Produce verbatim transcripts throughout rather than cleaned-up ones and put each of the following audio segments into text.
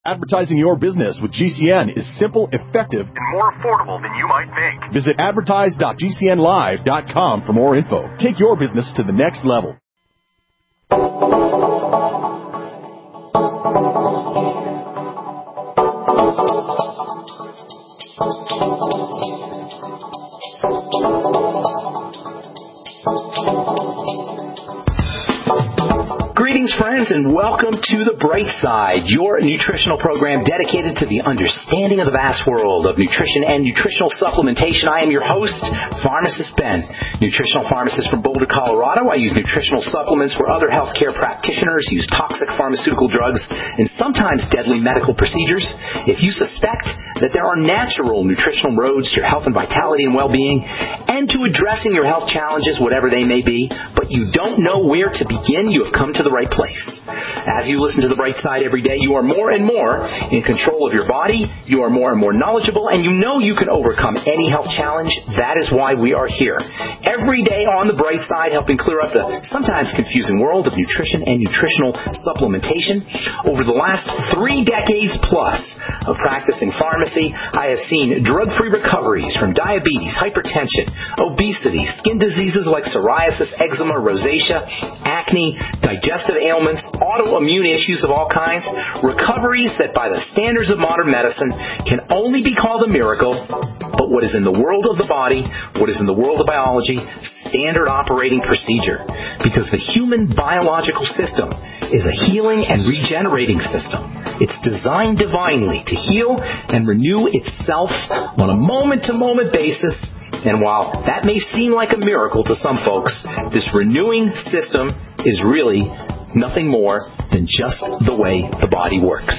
Advertising your business with G C N is simple, effective, and more affordable than you might think. Visit advertise dot g c n live dot com for more info. Take your business to the next level. Greetings, friends, and welcome to The Bright Side, your nutritional program dedicated to the understanding of the vast world of nutrition and nutritional supplementation. I am your host, Pharmacist Ben, nutritional pharmacist from Boulder, Colorado. I use nutritional supplements where other healthcare practitioners use toxic pharmaceutical drugs and sometimes deadly medical procedures. If you suspect that there are natural nutritional roads to your health and vitality and well-being and to addressing your health challenges, whatever they may be, but you don't know where to begin, you have come to the right place. As you listen to The Bright Side every day, you are more and more in control of your body, you are more and more knowledgeable, and you know you can overcome any health challenge. That is why we are here. Every day on The Bright Side, helping clear up the sometimes confusing world of nutrition and nutritional supplementation. Over the last three decades plus of practicing pharmacy, I have seen drug-free recoveries from diabetes, hypertension, obesity, skin diseases like psoriasis, eczema, rosacea, acne, digestive ailments, autoimmune issues of all kinds, recoveries that by the standards of modern medicine can only be called a miracle, but what is in the world of the body, what is in the world of biology, standard operating procedure. Because the human biological system is a healing and regenerating system. It's designed divinely to heal and renew itself on a moment-to-moment basis. And while that may seem like a miracle to some folks, this renewing system is really nothing more than just the way the body works.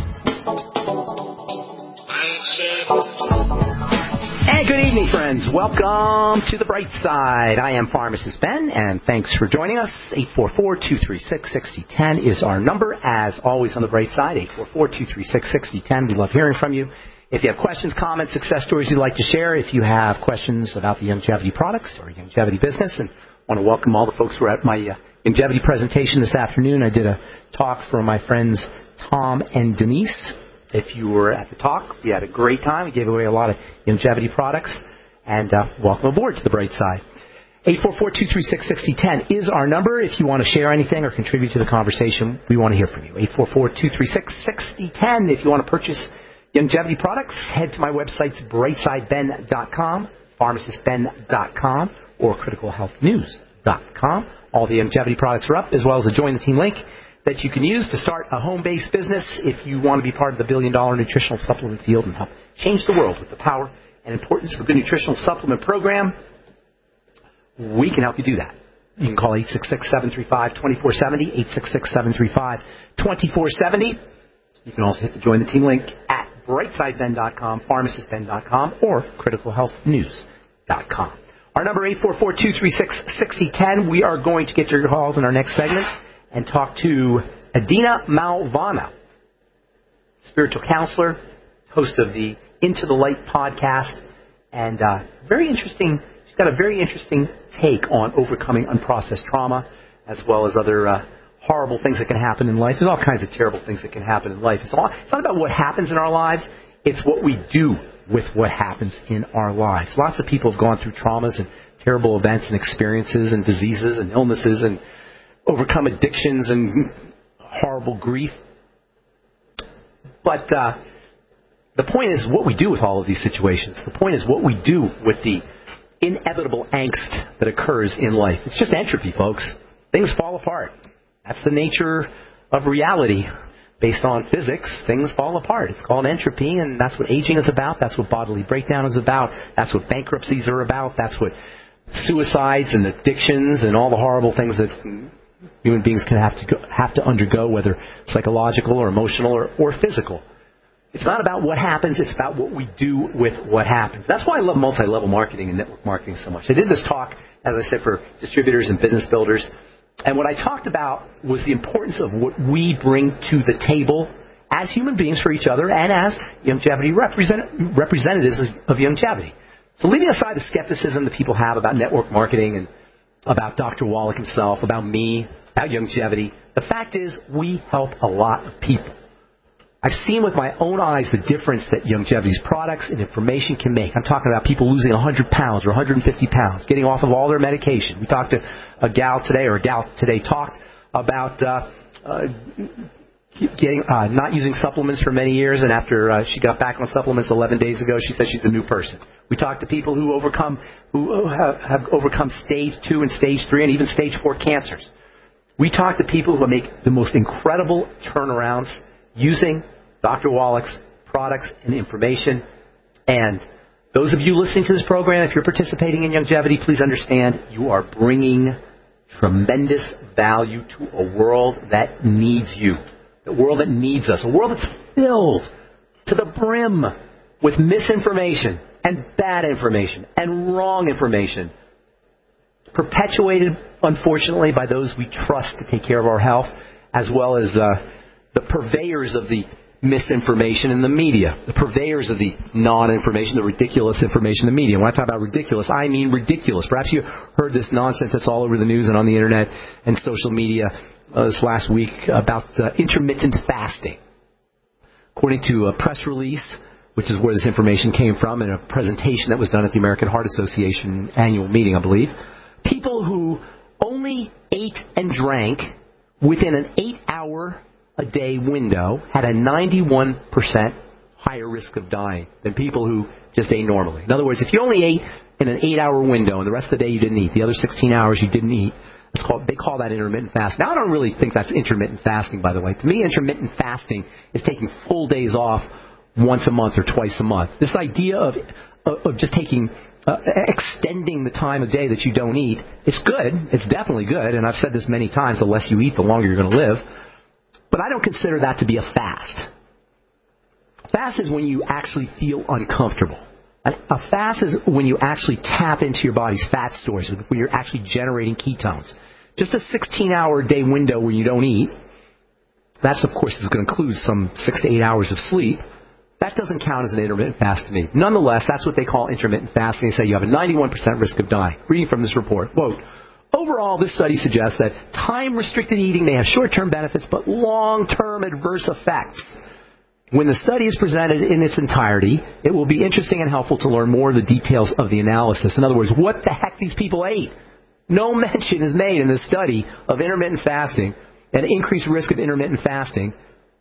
And good evening, friends. Welcome to The Bright Side. I am Pharmacist Ben, and thanks for joining us. eight four four, two three six, six zero one zero is our number. As always on The Bright Side, eight four four, two three six, six zero one zero. We love hearing from you. If you have questions, comments, success stories you'd like to share, if you have questions about the Youngevity products or Youngevity business, and want to welcome all the folks who are at my uh, Youngevity presentation this afternoon. I did a talk for my friends Tom and Denise. If you were at the talk, we had a great time. We gave away a lot of Youngevity products. And uh, welcome aboard to The Bright Side. eight four four, two three six, six zero one zero is our number. If you want to share anything or contribute to the conversation, we want to hear from you. eight four four, two three six, six zero one zero. If you want to purchase Youngevity products, head to my website, bright side ben dot com, pharmacist ben dot com, or critical health news dot com. All the Youngevity products are up, as well as a Join the Team link that you can use to start a home-based business if you want to be part of the billion-dollar nutritional supplement field and help change the world with the power and importance of a good nutritional supplement program. We can help you do that. You can call eight six six, seven three five, two four seven zero, eight six six, seven three five, two four seven zero. You can also hit the Join the Team link at bright side ben dot com, pharmacist ben dot com, or critical health news dot com. Our number, eight four four, two three six, six zero one zero. We are going to get your calls in our next segment and talk to Adina Malvana, spiritual counselor, host of the Into the Light podcast, and uh, very interesting. She's got a very interesting take on overcoming unprocessed trauma, as well as other uh, horrible things that can happen in life. There's all kinds of terrible things that can happen in life. It's, all, it's not about what happens in our lives. It's what we do with what happens in our lives. Lots of people have gone through traumas and terrible events and experiences and diseases and illnesses and overcome addictions and horrible grief. But uh, the point is what we do with all of these situations. The point is what we do with the inevitable angst that occurs in life. It's just entropy, folks. Things fall apart. That's the nature of reality. Based on physics, things fall apart. It's called entropy, and that's what aging is about. That's what bodily breakdown is about. That's what bankruptcies are about. That's what suicides and addictions and all the horrible things that human beings can have to go, have to undergo, whether psychological or emotional or, or physical. It's not about what happens. It's about what we do with what happens. That's why I love multi-level marketing and network marketing so much. I did this talk, as I said, for distributors and business builders. And what I talked about was the importance of what we bring to the table as human beings for each other and as Youngevity represent, representatives of Youngevity. So leaving aside the skepticism that people have about network marketing and about Doctor Wallach himself, about me, about Youngevity, the fact is we help a lot of people. I've seen with my own eyes the difference that Youngevity's products and information can make. I'm talking about people losing one hundred pounds or one hundred fifty pounds, getting off of all their medication. We talked to a gal today, or a gal today talked about uh, uh, getting uh, not using supplements for many years, and after uh, she got back on supplements eleven days ago, she said she's a new person. We talked to people who overcome who have, have overcome stage two and stage three and even stage four cancers. We talked to people who make the most incredible turnarounds using Doctor Wallach's products and information. And those of you listening to this program, if you're participating in Youngevity, please understand you are bringing tremendous value to a world that needs you, a world that needs us, a world that's filled to the brim with misinformation and bad information and wrong information, perpetuated, unfortunately, by those we trust to take care of our health, as well as uh, the purveyors of the misinformation in the media, the purveyors of the non-information, the ridiculous information in the media. When I talk about ridiculous, I mean ridiculous. Perhaps you heard this nonsense that's all over the news and on the internet and social media uh, this last week about uh, intermittent fasting. According to a press release, which is where this information came from, in a presentation that was done at the American Heart Association annual meeting, I believe, people who only ate and drank within an eight-hour a day window had a ninety-one percent higher risk of dying than people who just ate normally. In other words, if you only ate in an eight-hour window and the rest of the day you didn't eat, the other sixteen hours you didn't eat, it's called, they call that intermittent fasting. Now, I don't really think that's intermittent fasting, by the way. To me, intermittent fasting is taking full days off once a month or twice a month. This idea of, of just taking, uh, extending the time of day that you don't eat, it's good. It's definitely good. And I've said this many times, the less you eat, the longer you're going to live. But I don't consider that to be a fast. Fast is when you actually feel uncomfortable. A fast is when you actually tap into your body's fat stores, when you're actually generating ketones. Just a sixteen-hour day window where you don't eat, that's, of course, is going to include some six to eight hours of sleep. That doesn't count as an intermittent fast to me. Nonetheless, that's what they call intermittent fasting. They say you have a ninety-one percent risk of dying. Reading from this report, quote, overall, this study suggests that time-restricted eating may have short-term benefits, but long-term adverse effects. When the study is presented in its entirety, it will be interesting and helpful to learn more of the details of the analysis. In other words, what the heck these people ate. No mention is made in this study of intermittent fasting and increased risk of intermittent fasting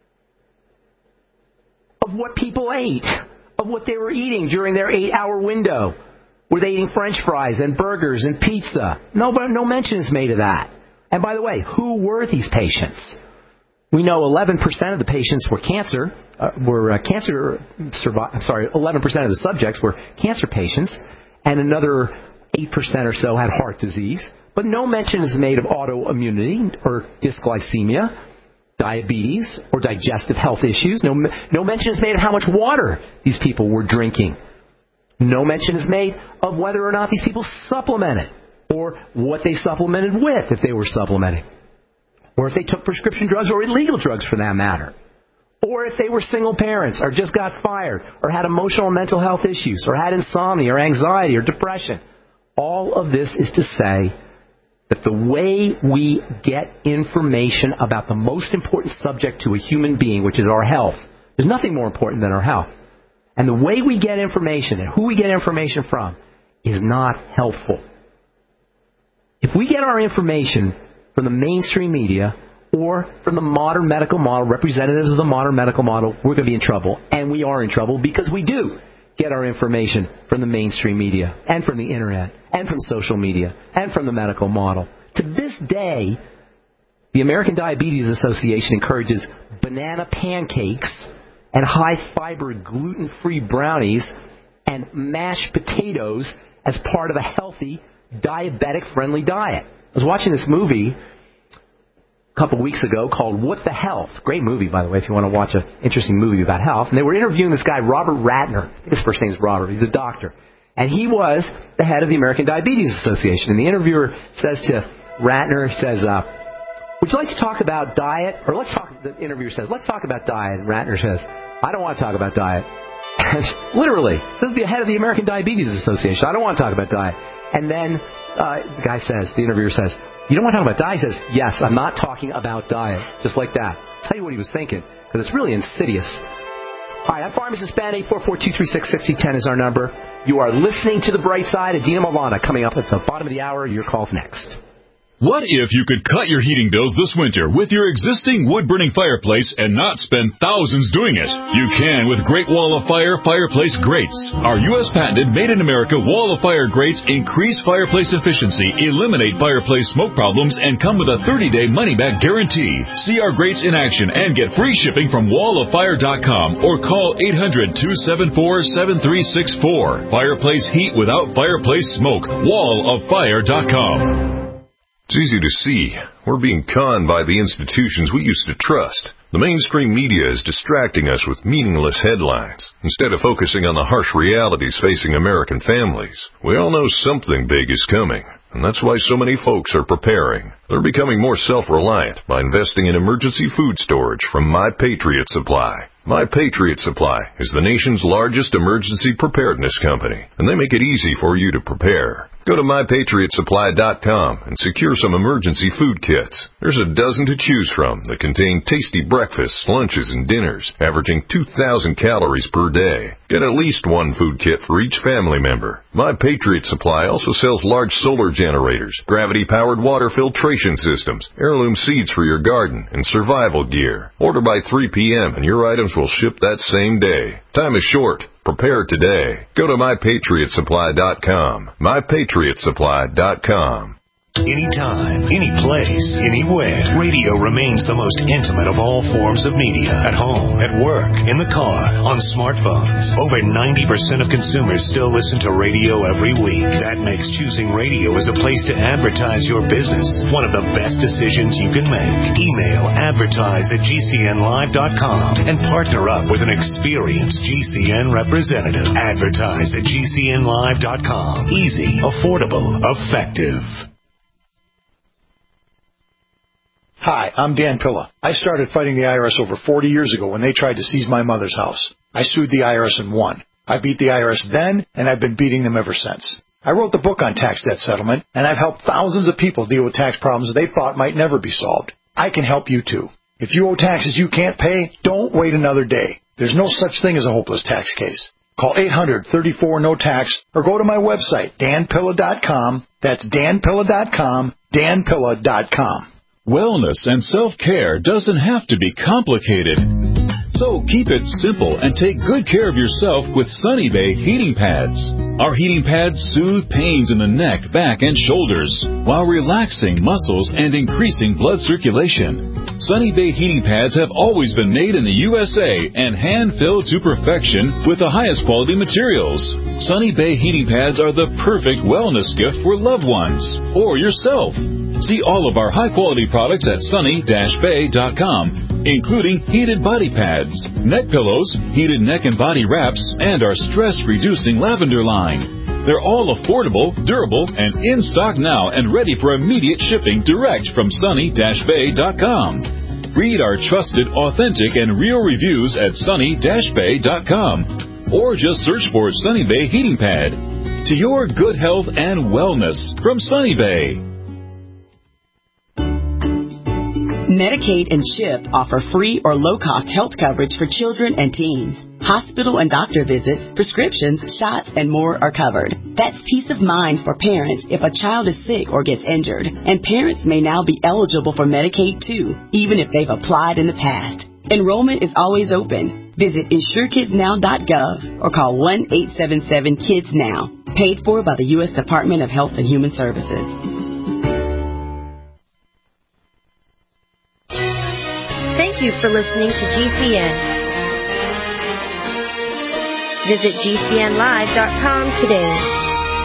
of what people ate, of what they were eating during their eight-hour window. Were they eating French fries and burgers and pizza? No, no mention is made of that. And by the way, who were these patients? We know eleven percent of the patients were cancer, uh, were uh, cancer, survi- I'm sorry, eleven percent of the subjects were cancer patients, and another eight percent or so had heart disease. But no mention is made of autoimmunity or dysglycemia, diabetes, or digestive health issues. No, no mention is made of how much water these people were drinking. No mention is made of whether or not these people supplemented, or what they supplemented with if they were supplementing, or if they took prescription drugs or illegal drugs for that matter, or if they were single parents or just got fired or had emotional and mental health issues or had insomnia or anxiety or depression. All of this is to say that the way we get information about the most important subject to a human being, which is our health, there's nothing more important than our health. And the way we get information and who we get information from is not helpful. If we get our information from the mainstream media or from the modern medical model, representatives of the modern medical model, we're going to be in trouble. And we are in trouble because we do get our information from the mainstream media and from the internet and from social media and from the medical model. To this day, the American Diabetes Association encourages banana pancakes and high-fiber gluten-free brownies and mashed potatoes as part of a healthy, diabetic-friendly diet. I was watching this movie a couple weeks ago called What the Health? Great movie, by the way, if you want to watch an interesting movie about health. And they were interviewing this guy, Robert Ratner. I think his first name is Robert. He's a doctor. And he was the head of the American Diabetes Association. And the interviewer says to Ratner, he says, uh, would you like to talk about diet? Or let's talk, the interviewer says, let's talk about diet. And Ratner says, I don't want to talk about diet. And literally, this is the head of the American Diabetes Association. I don't want to talk about diet. And then uh, the guy says, the interviewer says, You don't want to talk about diet? He says, yes, I'm not talking about diet. Just like that. I'll tell you what he was thinking, because it's really insidious. All right, I'm Pharmacist Ben. eight four four, two three six, six zero one zero is our number. You are listening to The Bright Side. Adina Malvana coming up at the bottom of the hour. Your call's next. What if you could cut your heating bills this winter with your existing wood-burning fireplace and not spend thousands doing it? You can with Great Wall of Fire fireplace grates. Our U S patented made-in-America Wall of Fire grates increase fireplace efficiency, eliminate fireplace smoke problems, and come with a thirty-day money-back guarantee. See our grates in action and get free shipping from wall of fire dot com or call eight hundred, two seven four, seven three six four. Fireplace heat without fireplace smoke. wall of fire dot com. It's easy to see. We're being conned by the institutions we used to trust. The mainstream media is distracting us with meaningless headlines, instead of focusing on the harsh realities facing American families. We all know something big is coming, and that's why so many folks are preparing. They're becoming more self-reliant by investing in emergency food storage from My Patriot Supply. My Patriot Supply is the nation's largest emergency preparedness company, and they make it easy for you to prepare. Go to my patriot supply dot com and secure some emergency food kits. There's a dozen to choose from that contain tasty breakfasts, lunches, and dinners, averaging two thousand calories per day. Get at least one food kit for each family member. My Patriot Supply also sells large solar generators, gravity-powered water filtration systems, heirloom seeds for your garden, and survival gear. Order by three p.m. and your items will ship that same day. Time is short. Prepare today. Go to my patriot supply dot com. my patriot supply dot com. Anytime, any place, anywhere, radio remains the most intimate of all forms of media. At home, at work, in the car, on smartphones. Over ninety percent of consumers still listen to radio every week. That makes choosing radio as a place to advertise your business one of the best decisions you can make. Email advertise at G C N live dot com and partner up with an experienced G C N representative. Advertise at G C N live dot com. Easy, affordable, effective. Hi, I'm Dan Pilla. I started fighting the I R S over forty years ago when they tried to seize my mother's house. I sued the I R S and won. I beat the I R S then, and I've been beating them ever since. I wrote the book on tax debt settlement, and I've helped thousands of people deal with tax problems they thought might never be solved. I can help you too. If you owe taxes you can't pay, don't wait another day. There's no such thing as a hopeless tax case. Call eight hundred, thirty-four, no tax or go to my website, dan pilla dot com. That's dan pilla dot com, dan pilla dot com. Wellness and self-care doesn't have to be complicated. So keep it simple and take good care of yourself with Sunny Bay heating pads. Our heating pads soothe pains in the neck, back, and shoulders while relaxing muscles and increasing blood circulation. Sunny Bay heating pads have always been made in the U S A and hand-filled to perfection with the highest quality materials. Sunny Bay heating pads are the perfect wellness gift for loved ones or yourself. See all of our high-quality products at sunny dash bay dot com, including heated body pads, neck pillows, heated neck and body wraps, and our stress-reducing lavender line. They're all affordable, durable, and in stock now and ready for immediate shipping direct from sunny dash bay dot com. Read our trusted, authentic, and real reviews at sunny dash bay dot com or just search for Sunny Bay Heating Pad. To your good health and wellness from Sunny Bay. Medicaid and CHIP offer free or low-cost health coverage for children and teens. Hospital and doctor visits, prescriptions, shots, and more are covered. That's peace of mind for parents if a child is sick or gets injured. And parents may now be eligible for Medicaid, too, even if they've applied in the past. Enrollment is always open. Visit insure kids now dot gov or call one eight seven seven kids now. Paid for by the U S Department of Health and Human Services. Thank you for listening to G C N. Visit G C N live dot com today.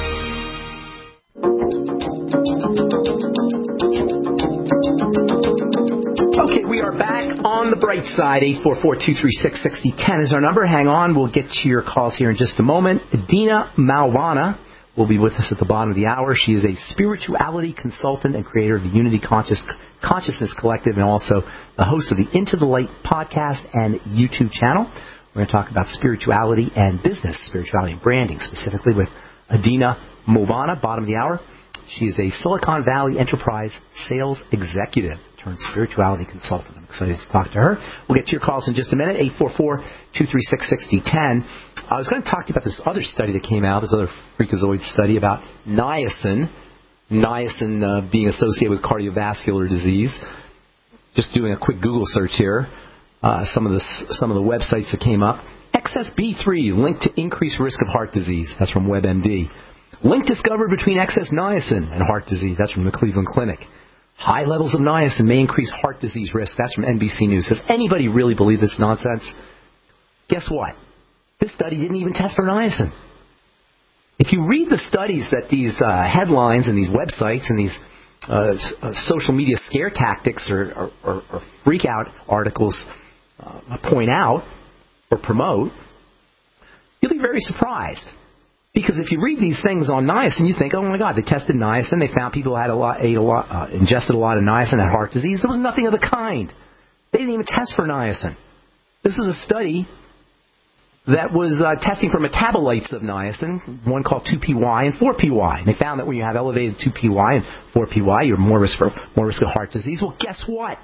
Okay, we are back on the bright side. eight four four, two three six, six zero one zero is our number. Hang on, we'll get to your calls here in just a moment. Adina Malvana will be with us at the bottom of the hour. She is a spirituality consultant and creator of the Unity Conscious, Consciousness Collective and also the host of the Into the Light podcast and YouTube channel. We're going to talk about spirituality and business, spirituality and branding, specifically with Adina Malvana, bottom of the hour. She is a Silicon Valley enterprise sales executive turned spirituality consultant. I'm excited to talk to her. We'll get to your calls in just a minute, eight four four, two three six, six zero one zero. I was going to talk to you about this other study that came out, this other freakazoid study about niacin, niacin uh, being associated with cardiovascular disease. Just doing a quick Google search here, uh, some of the some of the websites that came up. Excess B three linked to increased risk of heart disease. That's from WebMD. Link discovered between excess niacin and heart disease. That's from the Cleveland Clinic. High levels of niacin may increase heart disease risk. That's from N B C News. Does anybody really believe this nonsense? Guess what? This study didn't even test for niacin. If you read the studies that these uh, headlines and these websites and these uh, uh, social media scare tactics or, or, or, or freak out articles uh, point out or promote, you'll be very surprised. Because if you read these things on niacin, you think, oh my God, they tested niacin, they found people had a lot, ate a lot, uh, ingested a lot of niacin, had heart disease. There was nothing of the kind. They didn't even test for niacin. This is a study that was uh, testing for metabolites of niacin, one called two P Y and four P Y. And they found that when you have elevated two P Y and four P Y, you're more risk for more risk of heart disease. Well, guess what?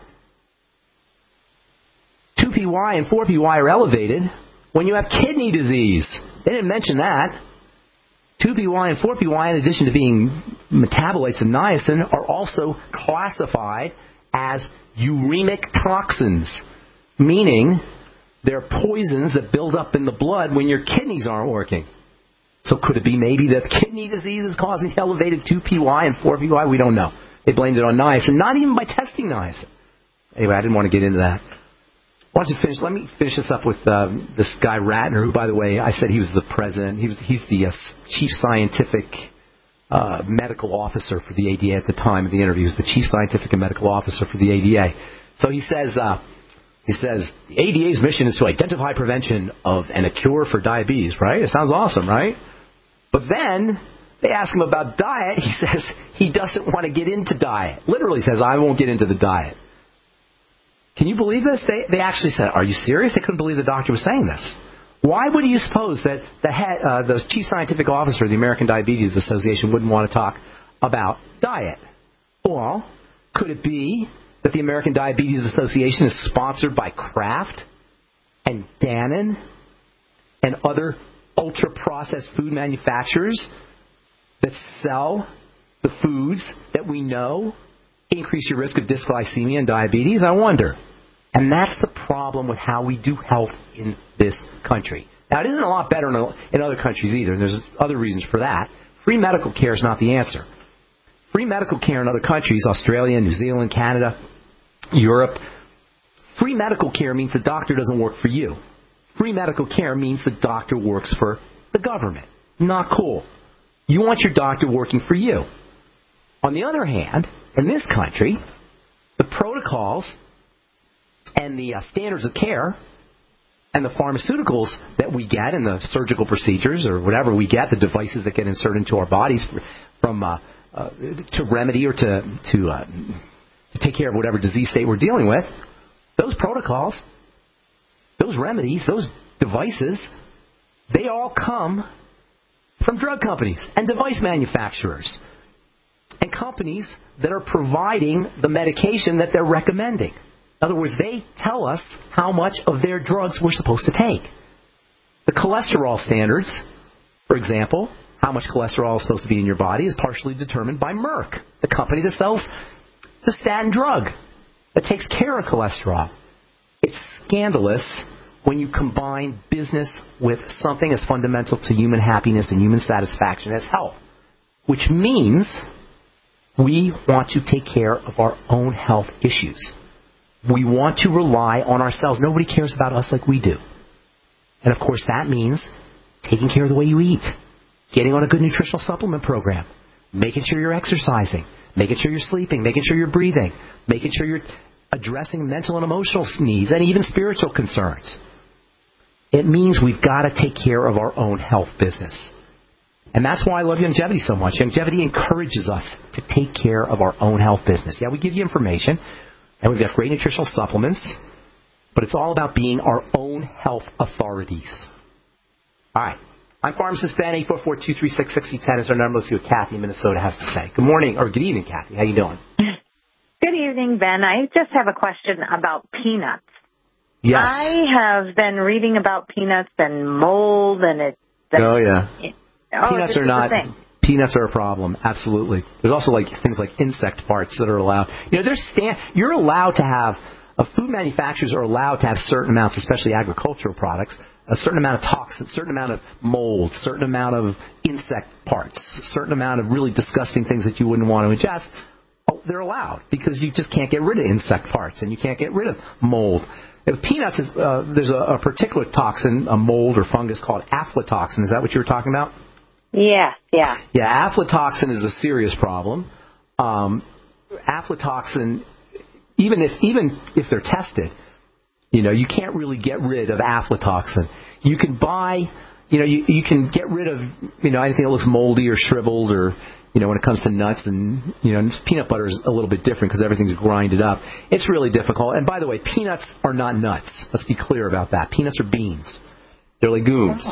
two P Y and four P Y are elevated when you have kidney disease. They didn't mention that. two P Y and four P Y, in addition to being metabolites of niacin, are also classified as uremic toxins, meaning they're poisons that build up in the blood when your kidneys aren't working. So could it be maybe that kidney disease is causing elevated two P Y and four P Y? We don't know. They blamed it on niacin, not even by testing niacin. Anyway, I didn't want to get into that. Why don't you finish? Let me finish this up with uh, this guy Ratner, who, by the way, I said he was the president. He was he's the uh, chief scientific uh, medical officer for the A D A at the time of the interview. He was the chief scientific and medical officer for the A D A. So he says uh, he says the A D A's mission is to identify prevention of and a cure for diabetes. Right? It sounds awesome, right? But then they ask him about diet. He says he doesn't want to get into diet. Literally says, I won't get into the diet. Can you believe this? They they actually said, are you serious? They couldn't believe the doctor was saying this. Why would you suppose that the head, uh, the chief scientific officer of the American Diabetes Association wouldn't want to talk about diet? Well, could it be that the American Diabetes Association is sponsored by Kraft and Dannon and other ultra-processed food manufacturers that sell the foods that we know increase your risk of dysglycemia and diabetes? I wonder. And that's the problem with how we do health in this country. Now, it isn't a lot better in other countries either, and there's other reasons for that. Free medical care is not the answer. Free medical care in other countries, Australia, New Zealand, Canada, Europe, free medical care means the doctor doesn't work for you. Free medical care means the doctor works for the government. Not cool. You want your doctor working for you. On the other hand, in this country, the protocols and the uh, standards of care and the pharmaceuticals that we get and the surgical procedures or whatever we get, the devices that get inserted into our bodies from uh, uh, to remedy or to to, uh, to take care of whatever disease state we're dealing with, those protocols, those remedies, those devices, they all come from drug companies and device manufacturers and companies that are providing the medication that they're recommending. In other words, they tell us how much of their drugs we're supposed to take. The cholesterol standards, for example, how much cholesterol is supposed to be in your body is partially determined by Merck, the company that sells the statin drug that takes care of cholesterol. It's scandalous when you combine business with something as fundamental to human happiness and human satisfaction as health, which means we want to take care of our own health issues. We want to rely on ourselves. Nobody cares about us like we do. And of course that means taking care of the way you eat, getting on a good nutritional supplement program, making sure you're exercising, making sure you're sleeping, making sure you're breathing, making sure you're addressing mental and emotional needs and even spiritual concerns. It means we've got to take care of our own health business. And that's why I love Youngevity so much. Youngevity encourages us to take care of our own health business. Yeah, we give you information, and we've got great nutritional supplements, but it's all about being our own health authorities. All right. I'm Pharmacist Ben. Eight four four, two three six, six zero one zero is our number. Let's see what Kathy in Minnesota has to say. Good morning, or good evening, Kathy. How you doing? Good evening, Ben. I just have a question about peanuts. Yes. I have been reading about peanuts and mold, and it. Oh yeah. It, oh, peanuts are not. Peanuts are a problem. Absolutely. There's also like things like insect parts that are allowed. You know, there's stand. You're allowed to have. Uh, food manufacturers are allowed to have certain amounts, especially agricultural products, a certain amount of toxins, a certain amount of mold, a certain amount of insect parts, a certain amount of really disgusting things that you wouldn't want to ingest. Oh, they're allowed because you just can't get rid of insect parts and you can't get rid of mold. If peanuts, is, uh, there's a, a particular toxin, a mold or fungus called aflatoxin. Is that what you were talking about? Yeah, yeah. Yeah, aflatoxin is a serious problem. Um, aflatoxin... Even if even if they're tested, you know, you can't really get rid of aflatoxin. You can buy, you know, you, you can get rid of, you know, anything that looks moldy or shriveled or, you know, when it comes to nuts and, you know, peanut butter is a little bit different because everything's grinded up. It's really difficult. And by the way, peanuts are not nuts. Let's be clear about that. Peanuts are beans. They're legumes.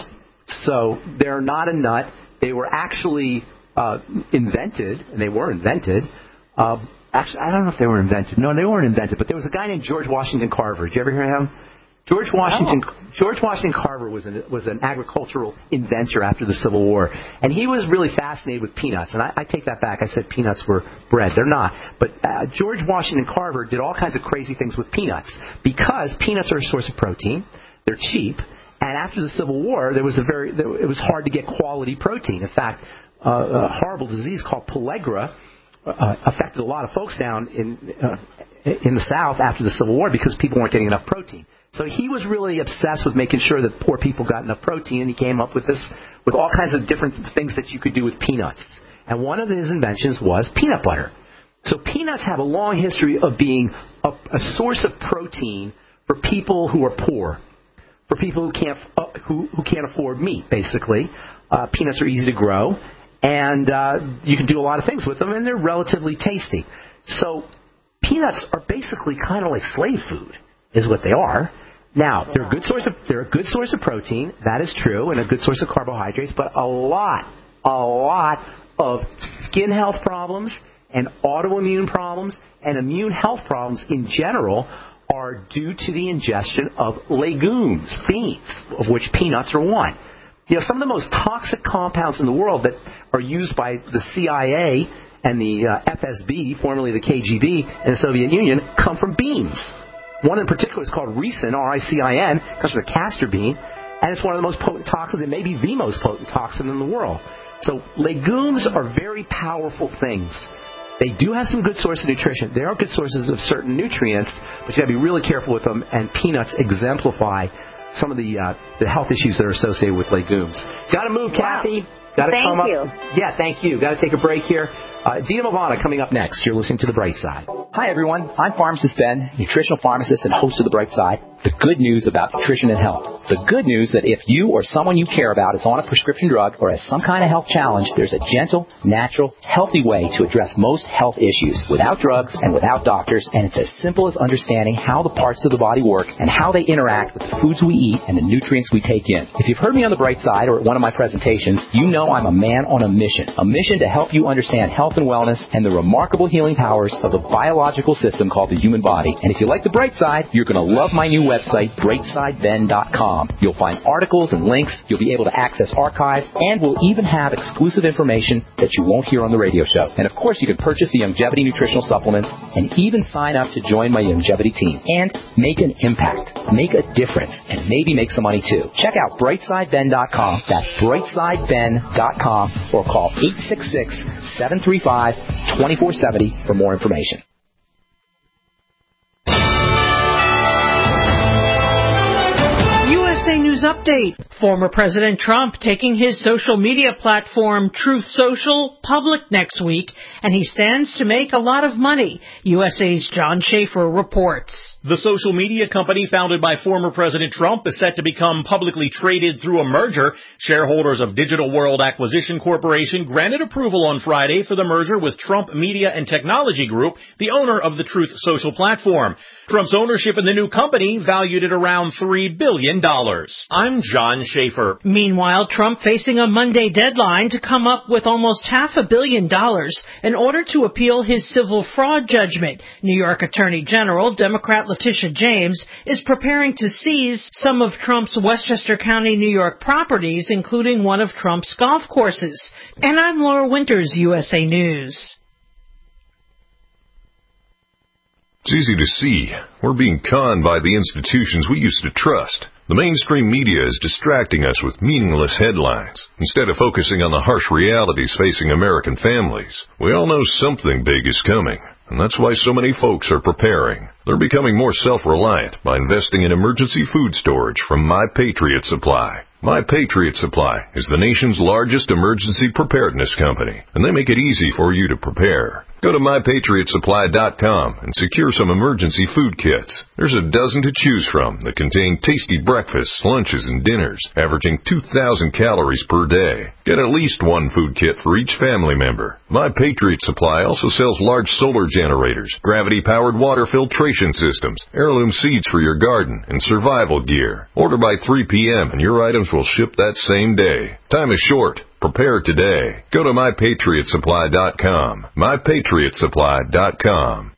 So they're not a nut. They were actually uh, invented, and they were invented, uh, Actually, I don't know if they were invented. No, they weren't invented. But there was a guy named George Washington Carver. Did you ever hear of him? George Washington oh. George Washington Carver was an, was an agricultural inventor after the Civil War. And he was really fascinated with peanuts. And I, I take that back. I said peanuts were bread. They're not. But uh, George Washington Carver did all kinds of crazy things with peanuts because peanuts are a source of protein. They're cheap. And after the Civil War, there was a very there, it was hard to get quality protein. In fact, uh, a horrible disease called pellagra Uh, affected a lot of folks down in uh, in the South after the Civil War because people weren't getting enough protein. So he was really obsessed with making sure that poor people got enough protein, and he came up with this with all kinds of different things that you could do with peanuts. And one of his inventions was peanut butter. So peanuts have a long history of being a, a source of protein for people who are poor, for people who can't uh, who who can't afford meat. Basically, uh, peanuts are easy to grow. And uh, you can do a lot of things with them, and they're relatively tasty. So peanuts are basically kind of like slave food, is what they are. Now, they're a good source of they're a good source of protein. That is true, and a good source of carbohydrates. But a lot, a lot of skin health problems and autoimmune problems and immune health problems in general are due to the ingestion of legumes, beans, of which peanuts are one. You know, some of the most toxic compounds in the world that are used by the C I A and the uh, F S B, formerly the K G B, in the Soviet Union, come from beans. One in particular is called ricin, R I C I N, comes from the castor bean, and it's one of the most potent toxins, and maybe the most potent toxin in the world. So legumes are very powerful things. They do have some good source of nutrition. They are good sources of certain nutrients, but you got to be really careful with them, and peanuts exemplify some of the uh, the health issues that are associated with legumes. Got to move, Kathy. Got to come up. Thank you. Yeah, thank you. Got to take a break here. Uh, Dina Movana coming up next. You're listening to The Bright Side. Hi, everyone. I'm Pharmacist Ben, nutritional pharmacist and host of The Bright Side. The good news about nutrition and health. The good news that if you or someone you care about is on a prescription drug or has some kind of health challenge, there's a gentle, natural, healthy way to address most health issues without drugs and without doctors, and it's as simple as understanding how the parts of the body work and how they interact with the foods we eat and the nutrients we take in. If you've heard me on The Bright Side or at one of my presentations, you know I'm a man on a mission. A mission to help you understand health and wellness and the remarkable healing powers of the biological system called the human body. And if you like The Bright Side, you're going to love my new website, bright side ben dot com. You'll find articles and links, you'll be able to access archives, and we'll even have exclusive information that you won't hear on the radio show. And of course, you can purchase the Youngevity nutritional supplements and even sign up to join my Youngevity team and make an impact, make a difference, and maybe make some money too. Check out bright side ben dot com. That's bright side ben dot com or call eight six six, seven three five, two four seven zero for more information. U S A News Update. Former President Trump taking his social media platform Truth Social public next week, and he stands to make a lot of money. U S A's John Schaefer reports. The social media company founded by former President Trump is set to become publicly traded through a merger. Shareholders of Digital World Acquisition Corporation granted approval on Friday for the merger with Trump Media and Technology Group, the owner of the Truth Social platform. Trump's ownership in the new company valued at around three billion dollars. I'm John Schaefer. Meanwhile, Trump facing a Monday deadline to come up with almost half a billion dollars in order to appeal his civil fraud judgment. New York Attorney General Democrat Letitia James is preparing to seize some of Trump's Westchester County, New York properties, including one of Trump's golf courses. And I'm Laura Winters, U S A News. It's easy to see. We're being conned by the institutions we used to trust. The mainstream media is distracting us with meaningless headlines instead of focusing on the harsh realities facing American families. We all know something big is coming, and that's why so many folks are preparing. They're becoming more self-reliant by investing in emergency food storage from My Patriot Supply. My Patriot Supply is the nation's largest emergency preparedness company, and they make it easy for you to prepare. Go to my patriot supply dot com and secure some emergency food kits. There's a dozen to choose from that contain tasty breakfasts, lunches, and dinners, averaging two thousand calories per day. Get at least one food kit for each family member. My Patriot Supply also sells large solar generators, gravity-powered water filtration systems, heirloom seeds for your garden, and survival gear. Order by three p.m. and your items will ship that same day. Time is short. Prepare today. Go to my patriot supply dot com. my patriot supply dot com.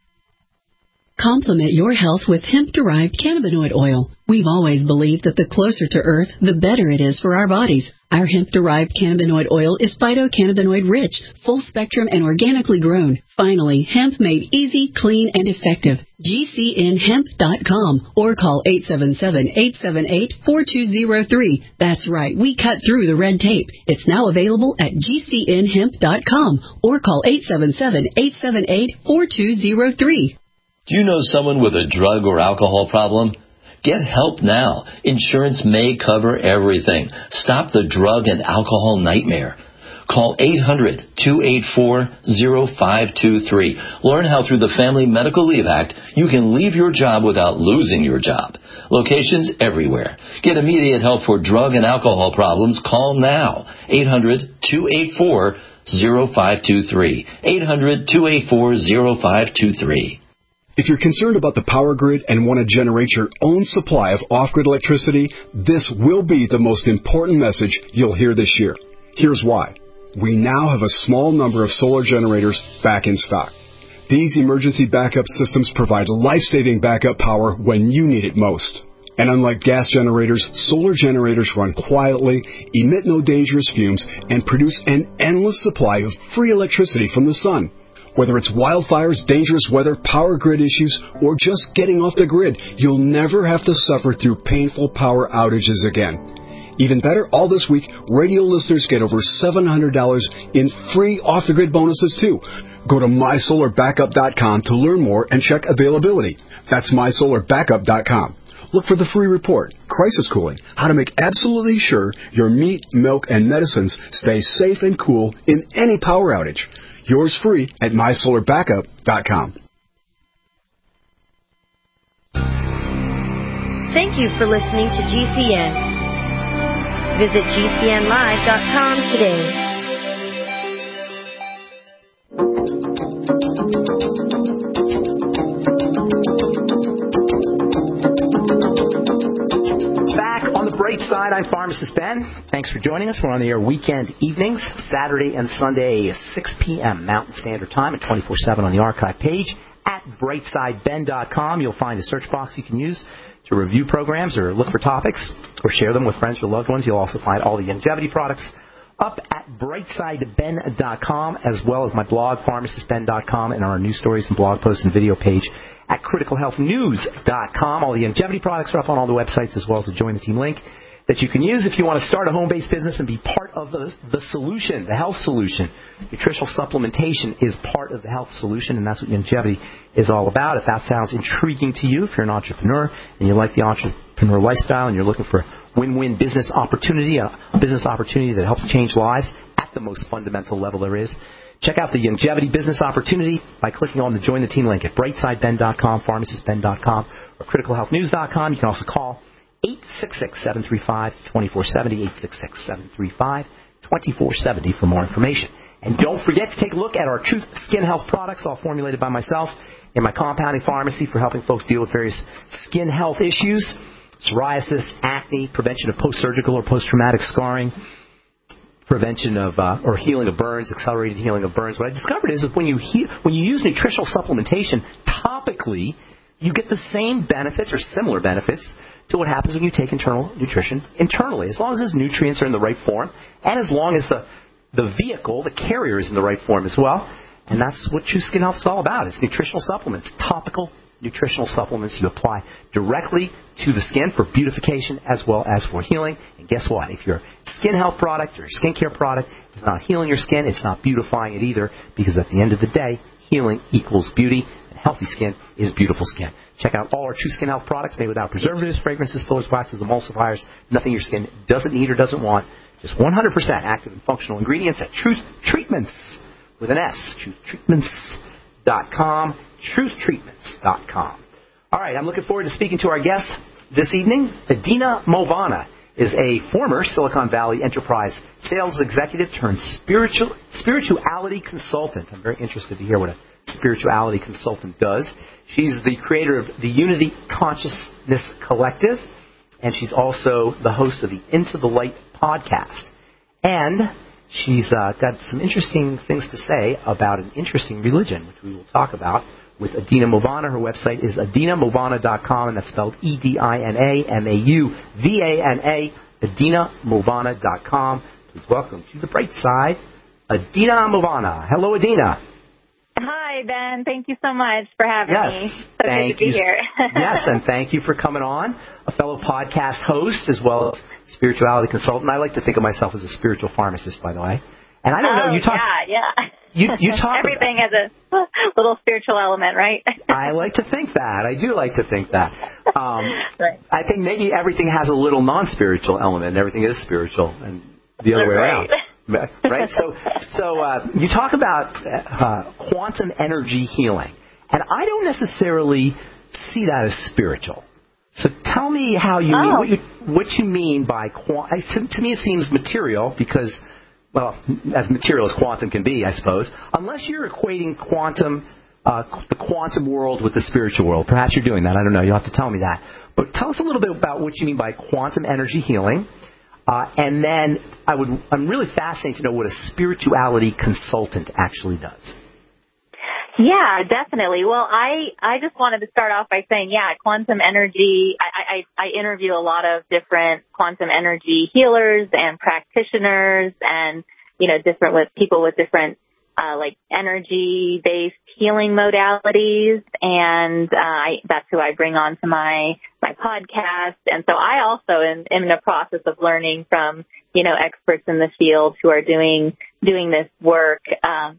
Complement your health with hemp-derived cannabinoid oil. We've always believed that the closer to Earth, the better it is for our bodies. Our hemp-derived cannabinoid oil is phytocannabinoid-rich, full-spectrum, and organically grown. Finally, hemp made easy, clean, and effective. G C N hemp dot com or call eight seven seven, eight seven eight, four two zero three. That's right, we cut through the red tape. It's now available at G C N hemp dot com or call eight seven seven, eight seven eight, four two zero three. Do you know someone with a drug or alcohol problem? Get help now. Insurance may cover everything. Stop the drug and alcohol nightmare. Call eight hundred, two eight four, zero five two three. Learn how through the Family Medical Leave Act you can leave your job without losing your job. Locations everywhere. Get immediate help for drug and alcohol problems. Call now. eight hundred, two eight four, zero five two three. eight hundred, two eight four, zero five two three. If you're concerned about the power grid and want to generate your own supply of off-grid electricity, this will be the most important message you'll hear this year. Here's why. We now have a small number of solar generators back in stock. These emergency backup systems provide life-saving backup power when you need it most. And unlike gas generators, solar generators run quietly, emit no dangerous fumes, and produce an endless supply of free electricity from the sun. Whether it's wildfires, dangerous weather, power grid issues, or just getting off the grid, you'll never have to suffer through painful power outages again. Even better, all this week, radio listeners get over seven hundred dollars in free off-the-grid bonuses, too. Go to my solar backup dot com to learn more and check availability. That's my solar backup dot com. Look for the free report, Crisis Cooling, how to make absolutely sure your meat, milk, and medicines stay safe and cool in any power outage. Yours free at my solar backup dot com. Thank you for listening to G C N. Visit G C N live dot com today. Bright Side, I'm Pharmacist Ben. Thanks for joining us. We're on the air weekend evenings, Saturday and Sunday, six p.m. Mountain Standard Time, and twenty-four seven on the archive page at bright side ben dot com. You'll find a search box you can use to review programs or look for topics or share them with friends or loved ones. You'll also find all the longevity products up at bright side ben dot com, as well as my blog, pharmacist ben dot com, and our news stories and blog posts and video page at critical health news dot com. All the longevity products are up on all the websites, as well as the Join the Team link that you can use if you want to start a home-based business and be part of the, the solution, the health solution. Nutritional supplementation is part of the health solution, and that's what longevity is all about. If that sounds intriguing to you, if you're an entrepreneur and you like the entrepreneur lifestyle and you're looking for a win-win business opportunity, a business opportunity that helps change lives at the most fundamental level there is, check out the longevity business opportunity by clicking on the Join the Team link at bright side ben dot com, pharmacist ben dot com, or critical health news dot com. You can also call eight six six, seven three five, two four seven zero, eight six six, seven three five, two four seven zero for more information. And don't forget to take a look at our Truth Skin Health products, all formulated by myself in my compounding pharmacy for helping folks deal with various skin health issues. psoriasis, acne, prevention of post-surgical or post-traumatic scarring, prevention of uh, or healing of burns, accelerated healing of burns. What I discovered is that when you he- when you use nutritional supplementation topically, you get the same benefits or similar benefits to what happens when you take internal nutrition internally, as long as those nutrients are in the right form, and as long as the the vehicle, the carrier, is in the right form as well. And that's what True Skin Health is all about. It's nutritional supplements, topical nutritional supplements you apply directly to the skin for beautification as well as for healing. And guess what? If your skin health product or your skincare product is not healing your skin, it's not beautifying it either, because at the end of the day, healing equals beauty. Healthy skin is beautiful skin. Check out all our True Skin Health products made without preservatives, fragrances, fillers, waxes, emulsifiers, nothing your skin doesn't need or doesn't want. Just one hundred percent active and functional ingredients at Truth Treatments with an S. truth treatments dot com. truth treatments dot com. All right, I'm looking forward to speaking to our guest this evening. Adina Movana is a former Silicon Valley enterprise sales executive turned spiritual spirituality consultant. I'm very interested to hear what a spirituality consultant does. She's the creator of the Unity Consciousness Collective, and she's also the host of the Into the Light podcast. And she's uh, got some interesting things to say about an interesting religion, which we will talk about with Adina Movana. Her website is adina movana dot com, and that's spelled E D I N A M A U V A N A, adina movana dot com. Please welcome to the bright side, Adina Movana. Hello, Adina. Hi, Ben. Thank you so much for having yes, me. So thank good to be you. here. Yes, and thank you for coming on, a fellow podcast host as well as spirituality consultant. I like to think of myself as a spiritual pharmacist, by the way. And I don't oh, know, you talk. Yeah, yeah. You, you talk. Everything has a little spiritual element, right? I like to think that. I do like to think that. Um, right. I think maybe everything has a little non-spiritual element. Everything is spiritual, and the other way right. around. Right? So, so uh, you talk about uh, quantum energy healing, and I don't necessarily see that as spiritual. So tell me how you oh. mean what you what you mean by quantum. To me, it seems material because, well, as material as quantum can be, I suppose. Unless you're equating quantum, uh, the quantum world with the spiritual world. Perhaps you're doing that. I don't know. You'll have to tell me that. But tell us a little bit about what you mean by quantum energy healing. Uh, and then I would, I'm really fascinated to know what a spirituality consultant actually does. Yeah, definitely. Well, I, I just wanted to start off by saying, yeah, quantum energy, I, I, I interview a lot of different quantum energy healers and practitioners and, you know, different with people with different, uh, like energy-based healing modalities. And, uh, I, that's who I bring on to my, my podcast. And so I also am, am in the process of learning from, you know, experts in the field who are doing, doing this work. Um,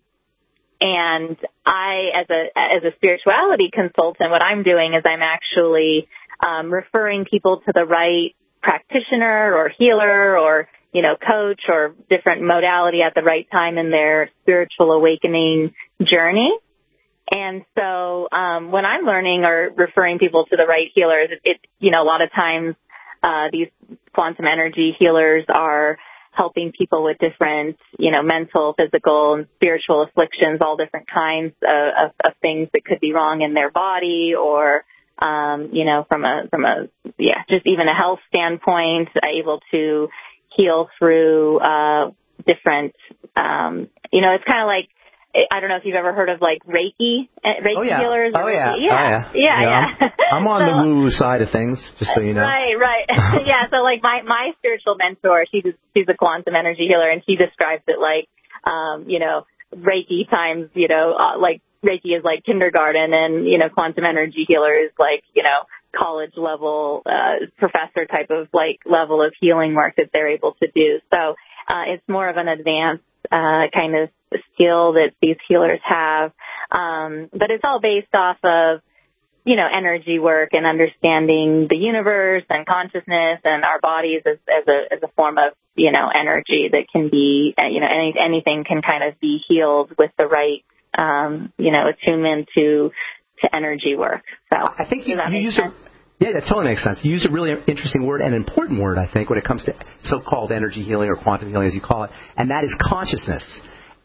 And I, as a as a spirituality consultant, what I'm doing is I'm actually um, referring people to the right practitioner or healer or, you know, coach or different modality at the right time in their spiritual awakening journey. And so um, when I'm learning or referring people to the right healers, it, it you know, a lot of times uh, these quantum energy healers are helping people with different, you know, mental, physical, and spiritual afflictions, all different kinds of, of, of things that could be wrong in their body or, um, you know, from a, from a, yeah, just even a health standpoint, able to heal through, uh, different, um, you know, it's kind of like, I don't know if you've ever heard of like Reiki, Reiki oh, yeah. healers. Oh, yeah. Yeah. Oh, yeah. Yeah. Yeah. yeah. I'm, I'm on so, the woo-woo side of things, just so you know. Right, right. yeah. So like my, my spiritual mentor, she's, she's a quantum energy healer, and she describes it like, um, you know, Reiki times, you know, uh, like Reiki is like kindergarten, and, you know, quantum energy healer is like, you know, college level, uh, professor type of like level of healing work that they're able to do. So, uh, it's more of an advanced, uh, kind of skill that these healers have. Um, but it's all based off of, you know, energy work and understanding the universe and consciousness and our bodies as, as a, as a form of, you know, energy that can be, you know, any, anything can kind of be healed with the right, um, you know, attunement to, to energy work. So I think you, you use a, yeah, that totally makes sense. You use a really interesting word and an important word, I think, when it comes to so-called energy healing or quantum healing, as you call it, and that is consciousness.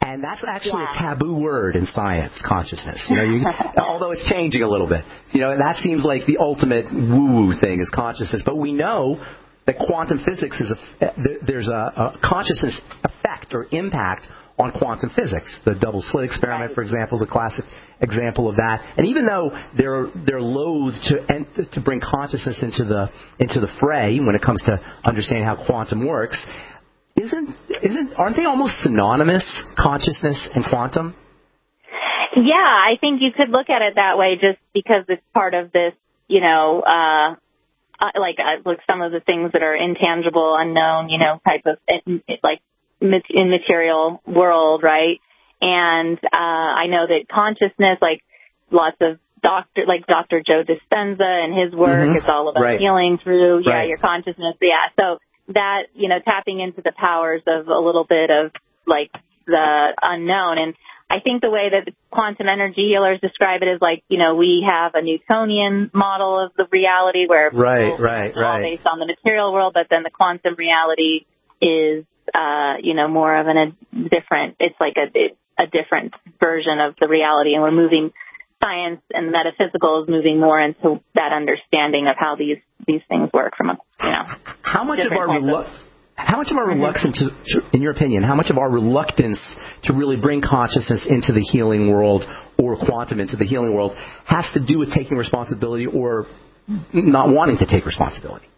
And that's actually Yeah. a taboo word in science, consciousness. You know, you, although it's changing a little bit. You know, that seems like the ultimate woo-woo thing is consciousness. But we know that quantum physics is a, there's a, a consciousness effect or impact on quantum physics. The double slit experiment, for example, is a classic example of that. And even though they're they're loath to to bring consciousness into the into the fray when it comes to understanding how quantum works, isn't isn't aren't they almost synonymous, consciousness and quantum? Yeah, I think you could look at it that way, just because it's part of this, you know, uh, uh, like uh, like some of the things that are intangible, unknown, you know, type of it, it, like. immaterial world, right? And uh, I know that consciousness, like lots of doctor, like Doctor Joe Dispenza and his work, mm-hmm. it's all about right. healing through, yeah, right. your consciousness. Yeah, so that, you know, tapping into the powers of a little bit of like the unknown. And I think the way that quantum energy healers describe it is like, you know, we have a Newtonian model of the reality where right, right, it's all right. based on the material world, but then the quantum reality is Uh, you know, more of an, a different, it's like a, a different version of the reality. And we're moving, science and metaphysical is moving more into that understanding of how these, these things work from a, you know. How much of our, relu- how much of our reluctance, to, to, in your opinion, how much of our reluctance to really bring consciousness into the healing world or quantum into the healing world has to do with taking responsibility or not wanting to take responsibility?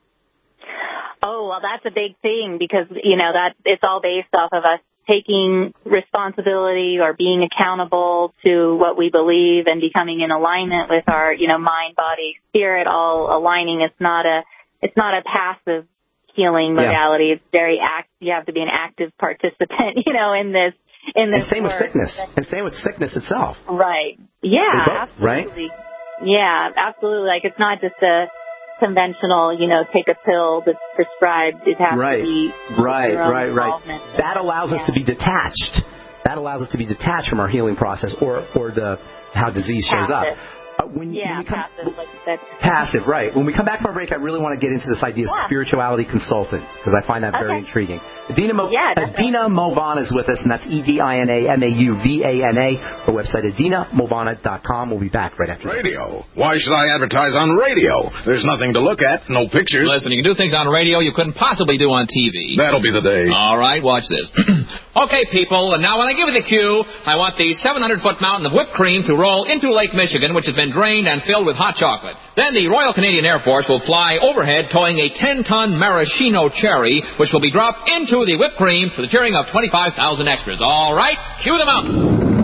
Oh, well, that's a big thing because, you know, that it's all based off of us taking responsibility or being accountable to what we believe and becoming in alignment with our, you know, mind, body, spirit, all aligning. It's not a, it's not a passive healing modality. Yeah. It's very act, you have to be an active participant, you know, in this, in this. And same work. with sickness. And same with sickness itself. Right. Yeah, both, absolutely. Right? Yeah, absolutely. Like it's not just a conventional, you know, take a pill that's prescribed. It has right. to be right, right, right. That allows yeah. us to be detached. That allows us to be detached from our healing process or, or the how disease shows passive. up. Uh, when, yeah, when we come, passive. Like that. Passive, right. When we come back from our break, I really want to get into this idea of yeah. spirituality consultant because I find that okay. very intriguing. Adina, Mo- yeah, Adina Movana is with us, and that's E D I N A M A U V A N A. Her website, adina movana dot com. We'll be back right after radio. this. Why should I advertise on radio? There's nothing to look at, no pictures. Listen, you can do things on radio you couldn't possibly do on T V. That'll be the day. All right, watch this. Okay, people, and now when I give you the cue, I want the seven hundred foot mountain of whipped cream to roll into Lake Michigan, which has been drained and filled with hot chocolate. Then the Royal Canadian Air Force will fly overhead towing a ten ton maraschino cherry, which will be dropped into the whipped cream for the cheering of twenty-five thousand extras. All right, cue the mountain.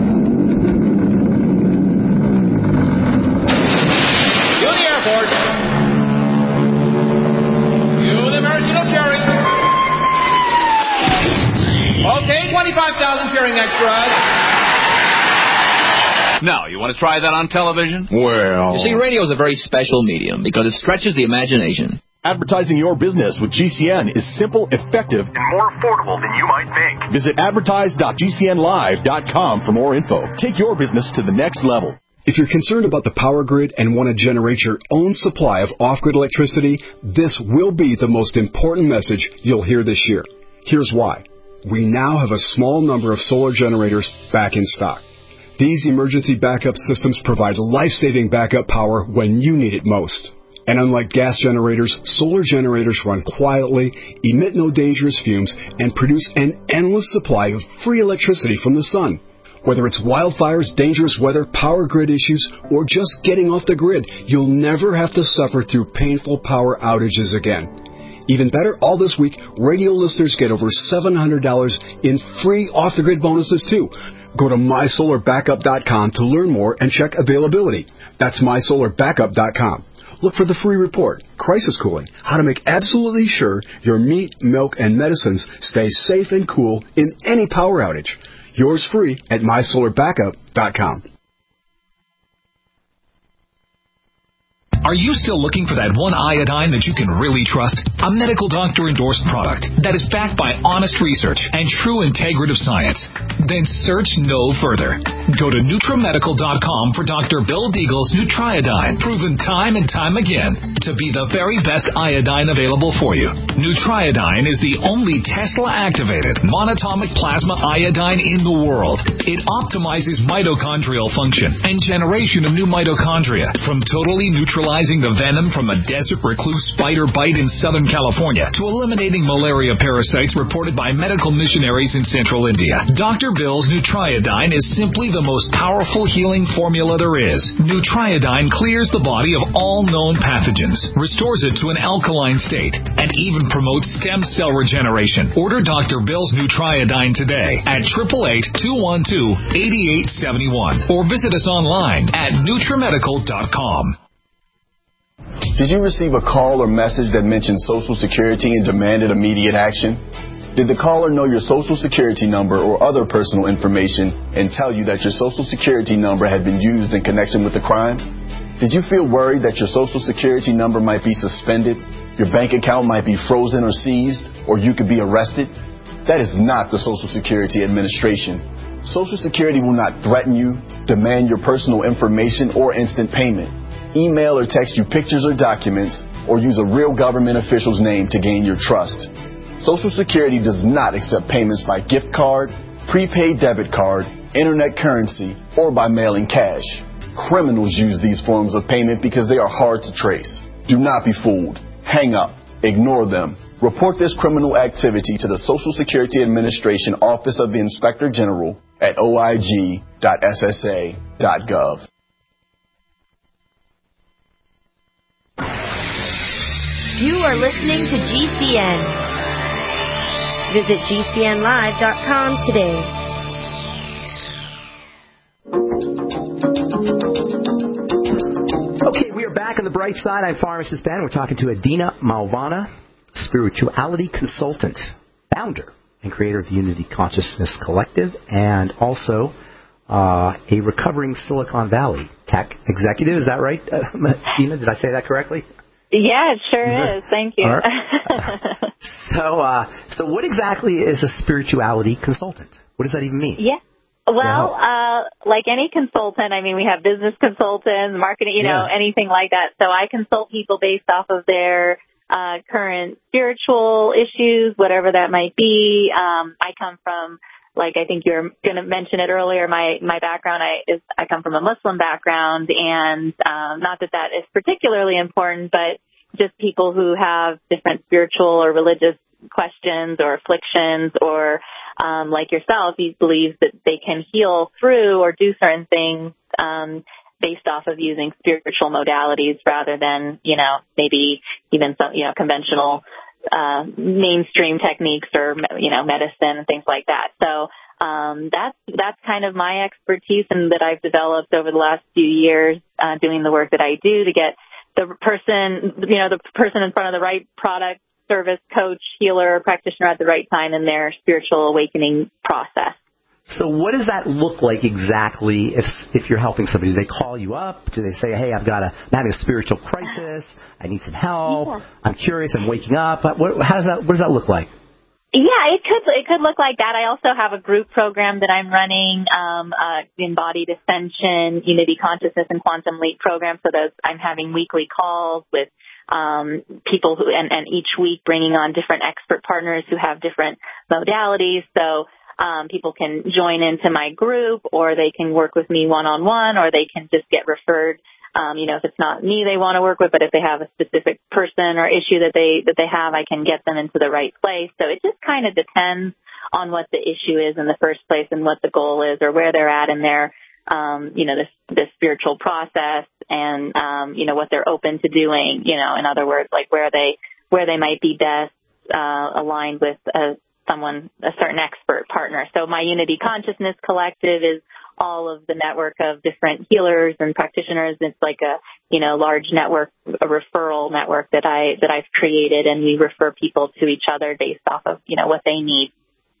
Cue the Air Force. Cue the maraschino cherry. Okay, twenty-five thousand cheering extras. Now, you want to try that on television? Well... You see, radio is a very special medium because it stretches the imagination. Advertising your business with G C N is simple, effective, and more affordable than you might think. Visit advertise dot G C N live dot com for more info. Take your business to the next level. If you're concerned about the power grid and want to generate your own supply of off-grid electricity, this will be the most important message you'll hear this year. Here's why. We now have a small number of solar generators back in stock. These emergency backup systems provide life-saving backup power when you need it most. And unlike gas generators, solar generators run quietly, emit no dangerous fumes, and produce an endless supply of free electricity from the sun. Whether it's wildfires, dangerous weather, power grid issues, or just getting off the grid, you'll never have to suffer through painful power outages again. Even better, all this week, radio listeners get over seven hundred dollars in free off-the-grid bonuses, too. Go to my solar backup dot com to learn more and check availability. That's my solar backup dot com. Look for the free report, Crisis Cooling, how to make absolutely sure your meat, milk, and medicines stay safe and cool in any power outage. Yours free at my solar backup dot com. Are you still looking for that one iodine that you can really trust? A medical doctor-endorsed product that is backed by honest research and true integrative science. Then search no further. Go to Nutramedical dot com for Doctor Bill Deagle's Nutriodine, proven time and time again to be the very best iodine available for you. Nutriodine is the only Tesla-activated monatomic plasma iodine in the world. It optimizes mitochondrial function and generation of new mitochondria, from totally neutralizing the venom from a desert recluse spider bite in Southern California to eliminating malaria parasites reported by medical missionaries in central India. Doctor Bill's Nutriodine is simply the most powerful healing formula there is. Nutriodine clears the body of all known pathogens, restores it to an alkaline state, and even promotes stem cell regeneration. Order Doctor Bill's Nutriodine today at eight eight eight, two one two, eight eight seven one or visit us online at Nutramedical dot com. Did you receive a call or message that mentioned Social Security and demanded immediate action? Did the caller know your Social Security number or other personal information and tell you that your Social Security number had been used in connection with the crime? Did you feel worried that your Social Security number might be suspended, your bank account might be frozen or seized, or you could be arrested? That is not the Social Security Administration. Social Security will not threaten you, demand your personal information, or instant payment, email or text you pictures or documents, or use a real government official's name to gain your trust. Social Security does not accept payments by gift card, prepaid debit card, internet currency, or by mailing cash. Criminals use these forms of payment because they are hard to trace. Do not be fooled. Hang up. Ignore them. Report this criminal activity to the Social Security Administration Office of the Inspector General at O I G dot S S A dot gov. You are listening to G C N. Visit G C N live dot com today. Okay, we are back on the bright side. I'm Pharmacist Ben. We're talking to Adina Malvana, spirituality consultant, founder and creator of the Unity Consciousness Collective, and also uh, a recovering Silicon Valley tech executive. Is that right, uh, Adina? Did I say that correctly? Yeah, it sure is. Thank you. Right. so, uh, so what exactly is a spirituality consultant? What does that even mean? Yeah. Well, uh, like any consultant, I mean, we have business consultants, marketing, you know, yeah. anything like that. So I consult people based off of their uh, current spiritual issues, whatever that might be. Um, I come from, like I think you're going to mention it earlier, my, my background, I, is, I come from a Muslim background, and um, not that that is particularly important, but just people who have different spiritual or religious questions or afflictions, or um, like yourself, you believe that they can heal through or do certain things um, based off of using spiritual modalities rather than, you know, maybe even some, you know, conventional uh, mainstream techniques or, you know, medicine and things like that. So um, that's that's kind of my expertise and that I've developed over the last few years uh, doing the work that I do to get the person, you know, the person in front of the right product, service, coach, healer, practitioner at the right time in their spiritual awakening process. So what does that look like exactly if if you're helping somebody? Do they call you up? Do they say, hey, I've got a, I'm having a spiritual crisis. I need some help. Yeah. I'm curious. I'm waking up. What, how does that, what does that look like? Yeah, it could it could look like that. I also have a group program that I'm running, um, uh, Embodied Ascension, Unity Consciousness, and Quantum Leap program. So those I'm having weekly calls with um, people who, and, and each week bringing on different expert partners who have different modalities. So um, people can join into my group, or they can work with me one-on-one, or they can just get referred. Um, you know, if it's not me they want to work with, but if they have a specific person or issue that they that they have, I can get them into the right place. So it just kind of depends on what the issue is in the first place and what the goal is, or where they're at in their, um, you know, this this spiritual process, and um, you know, what they're open to doing. You know, in other words, like where they where they might be best uh, aligned with a, someone, a certain expert partner. So my Unity Consciousness Collective is all of the network of different healers and practitioners. It's like a, you know, large network, a referral network that I, that I've created, and we refer people to each other based off of, you know, what they need.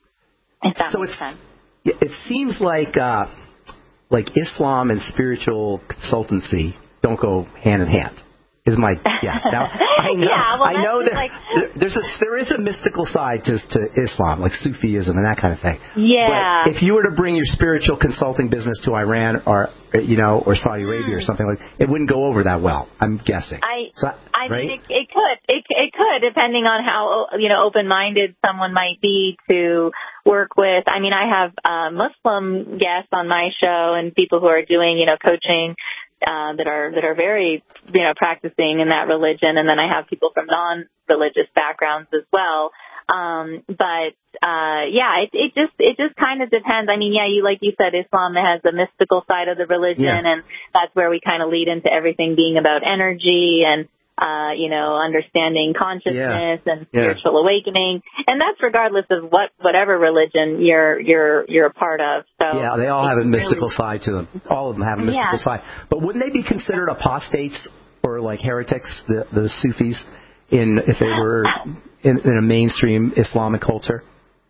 If that so makes it's, sense. It seems like, uh, like Islam and spiritual consultancy don't go hand in hand. is my guess. Now, I know, yeah, well, I know that like, there's a, there is a mystical side to, to Islam, like Sufism and that kind of thing. Yeah. But if you were to bring your spiritual consulting business to Iran or, you know, or Saudi Arabia or something like that, it wouldn't go over that well, I'm guessing. I, so, I right? mean, it, it could. It, it could, depending on how, you know, open-minded someone might be to work with. I mean, I have uh, Muslim guests on my show and people who are doing, you know, coaching Uh, that are that are very, you know, practicing in that religion, and then I have people from non-religious backgrounds as well. Um, but uh, yeah, it, it just it just kind of depends. I mean, yeah, you like you said, Islam has the mystical side of the religion, yeah. and that's where we kind of lead into everything being about energy and uh, you know, understanding consciousness yeah. and spiritual yeah. awakening, and that's regardless of what whatever religion you're you're you're a part of. So yeah, they all have a mystical really, side to them. All of them have a mystical yeah. side. But wouldn't they be considered apostates or like heretics, the the Sufis, in if they were in, in a mainstream Islamic culture?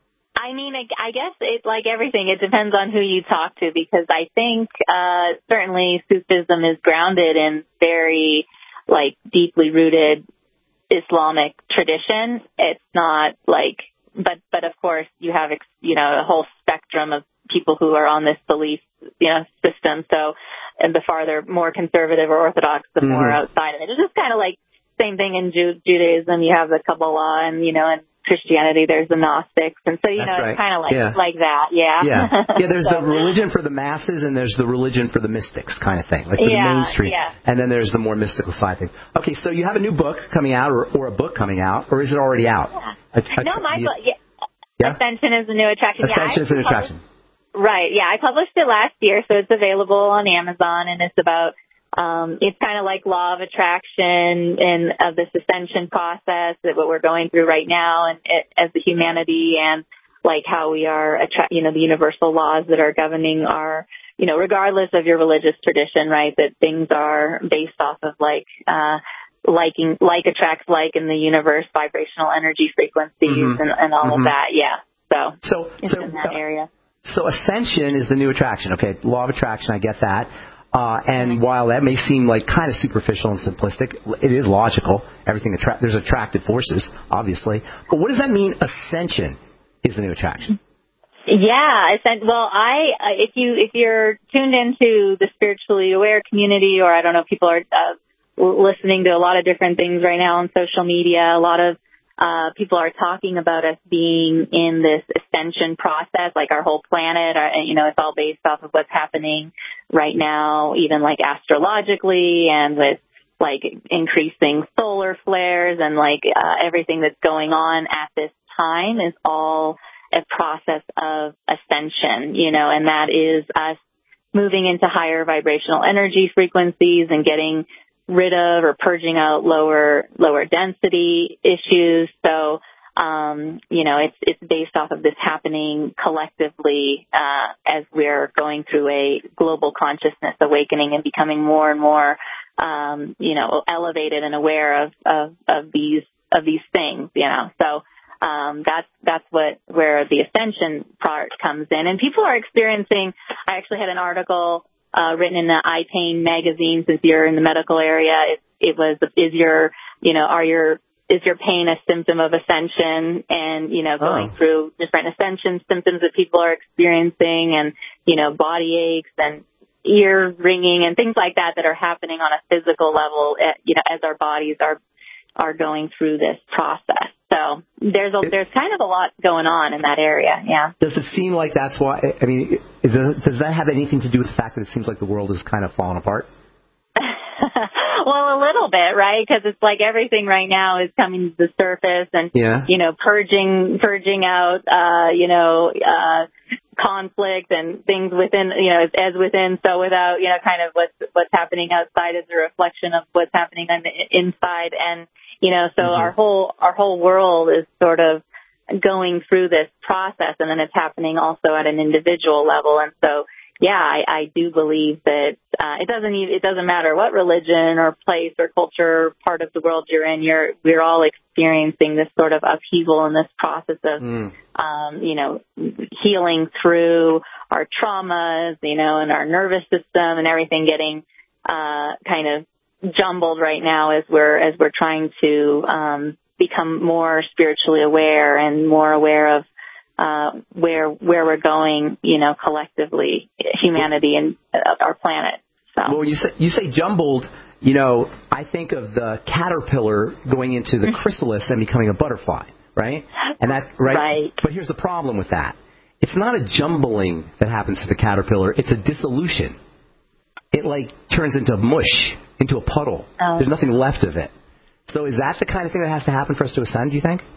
I mean, I guess it's like everything. It depends on who you talk to, because I think uh, certainly Sufism is grounded in very like deeply rooted Islamic tradition. It's not like, but, but of course you have, you know, a whole spectrum of people who are on this belief, you know, system. So, and the farther more conservative or orthodox, the mm-hmm. more outside of it. It's just kind of like same thing in Ju- Judaism. You have the Kabbalah, and, you know, and Christianity, there's the Gnostics, and so, you That's know, right. it's kind of like yeah. like that, yeah. Yeah, yeah there's so. the religion for the masses, and there's the religion for the mystics kind of thing, like for yeah, the mainstream. Yeah. And then there's the more mystical side thing. Okay, so you have a new book coming out, or, or a book coming out, or is it already out? Yeah. A, a, no, my you, book, yeah. yeah. Ascension is the new attraction. Ascension yeah, is the new attraction. Right, yeah. I published it last year, so it's available on Amazon, and it's about Um, it's kind of like law of attraction and of this ascension process that what we're going through right now, and it, as the humanity, and like how we are, attra- you know, the universal laws that are governing our, you know, regardless of your religious tradition, right? That things are based off of like, uh, liking, like attracts like in the universe, vibrational energy frequencies, mm-hmm. and, and all mm-hmm. of that. Yeah. So, so, it's so in that area. So ascension is the new attraction. Okay, law of attraction, I get that. Uh, and while that may seem like kind of superficial and simplistic, it is logical. Everything attra- there's attractive forces, obviously. But what does that mean? Ascension is the new attraction. Yeah, well, I if you if you're tuned into the spiritually aware community, or I don't know, people are uh, listening to a lot of different things right now on social media. A lot of Uh, people are talking about us being in this ascension process, like our whole planet, uh, you know, it's all based off of what's happening right now, even like astrologically, and with like increasing solar flares, and like uh, everything that's going on at this time is all a process of ascension, you know, and that is us moving into higher vibrational energy frequencies and getting rid of or purging out lower lower density issues. So, um, you know, it's it's based off of this happening collectively uh, as we're going through a global consciousness awakening and becoming more and more, um, you know, elevated and aware of, of, of these of these things. You know, so um, that's that's what where the ascension part comes in, and people are experiencing. I actually had an article Uh, written in the iPain magazine, since you're in the medical area. It, it was, is your, you know, are your, is your pain a symptom of ascension? And, you know, going oh. through different ascension symptoms that people are experiencing, and, you know, body aches and ear ringing and things like that that are happening on a physical level, at, you know, as our bodies are, are going through this process. So there's a, there's kind of a lot going on in that area, yeah. Does it seem like that's why, I mean, is it, does that have anything to do with the fact that it seems like the world is kind of falling apart? Well, a little bit, right? Because it's like everything right now is coming to the surface, and, yeah. you know, purging, purging out, uh, you know, uh, conflict and things within, you know, as within, so without, you know, kind of what's, what's happening outside is a reflection of what's happening on the inside. And, you know, so mm-hmm. our whole, our whole world is sort of going through this process, and then it's happening also at an individual level. And so, yeah, I, I do believe that uh, it doesn't even, it doesn't matter what religion or place or culture part of the world you're in. You're we're all experiencing this sort of upheaval in this process of, mm. um, you know, healing through our traumas, you know, and our nervous system and everything getting uh, kind of jumbled right now as we're as we're trying to um, become more spiritually aware and more aware of uh, where where we're going, you know, collectively, humanity and uh, our planet. So. Well, you say you say jumbled. You know, I think of the caterpillar going into the chrysalis and becoming a butterfly, right? And that right? right. But here's the problem with that. It's not a jumbling that happens to the caterpillar. It's a dissolution. It, like, turns into mush, into a puddle. Oh. There's nothing left of it. So is that the kind of thing that has to happen for us to ascend, do you think?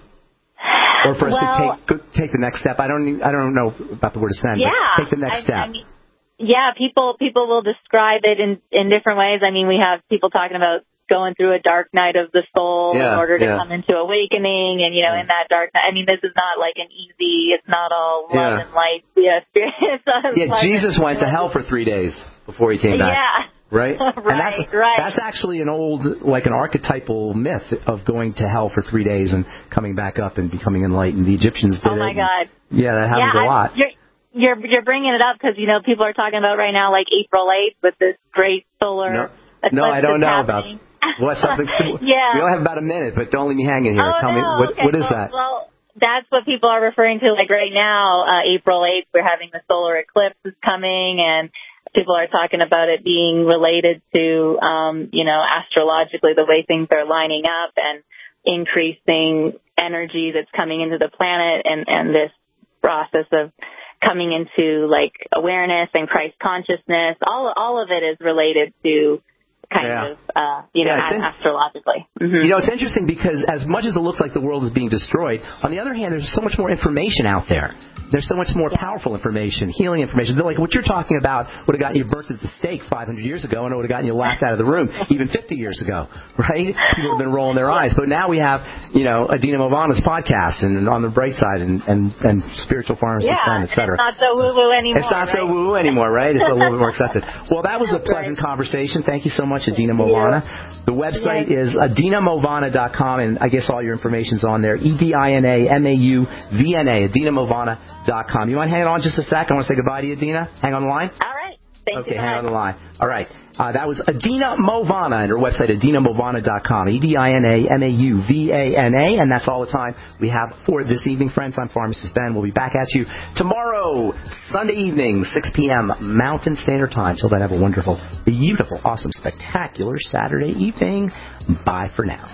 Or for us well, to take take the next step? I don't I don't know about the word ascend, yeah, but take the next I, step. I mean, yeah, people people will describe it in, in different ways. I mean, we have people talking about going through a dark night of the soul yeah, in order to yeah. come into awakening, and, you know, in that dark night. I mean, this is not like an easy, it's not all love yeah. and light. Yeah, it's not yeah Jesus went to hell for three days before he came back. Yeah. Right? right, and that's, right. That's actually an old, like an archetypal myth of going to hell for three days and coming back up and becoming enlightened. The Egyptians did it. Oh, my God. Yeah, that happens yeah, a lot. I, you're, you're, you're bringing it up because, you know, people are talking about right now, like April eighth with this great solar No, eclipse no I don't know happening. about what something. yeah. We only have about a minute, but don't leave me hanging here. Oh, Tell no, me, what, okay. what is well, that? Well, that's what people are referring to, like right now, uh, April eighth, we're having the solar eclipse is coming, and people are talking about it being related to, um, you know, astrologically, the way things are lining up and increasing energy that's coming into the planet, and, and this process of coming into, like, awareness and Christ consciousness. All, all of it is related to kind yeah. of, uh, you know, yeah, in- astrologically. Mm-hmm. You know, it's interesting because as much as it looks like the world is being destroyed, on the other hand, there's so much more information out there. There's so much more yeah. powerful information, healing information. Like what you're talking about would have gotten you burnt at the stake five hundred years ago, and it would have gotten you laughed out of the room even fifty years ago, right? People have been rolling their eyes. But now we have, you know, Adina Movana's podcast and On the Bright Side and, and, and Spiritual Pharmacist yeah, Ben, et cetera. It's not so woo-woo anymore. It's not right? so woo-woo anymore, right? It's a little bit more accepted. Well, that was a pleasant right. conversation. Thank you so much, Adina Movana. The website yes. is adina movana dot com, and I guess all your information's on there. E D I N A M A U V N A, adina movana dot com. You mind hanging on just a sec? I want to say goodbye to you, Adina. Hang on the line. All right. Thank okay, you. hang on the line. All right. Uh, that was Adina Movana, and her website, adina movana dot com. E D I N A M A U V A N A, and that's all the time we have for this evening, friends. I'm Pharmacist Ben. We'll be back at you tomorrow, Sunday evening, six p.m. Mountain Standard Time. Till then, have a wonderful, beautiful, awesome, spectacular Saturday evening. Bye for now.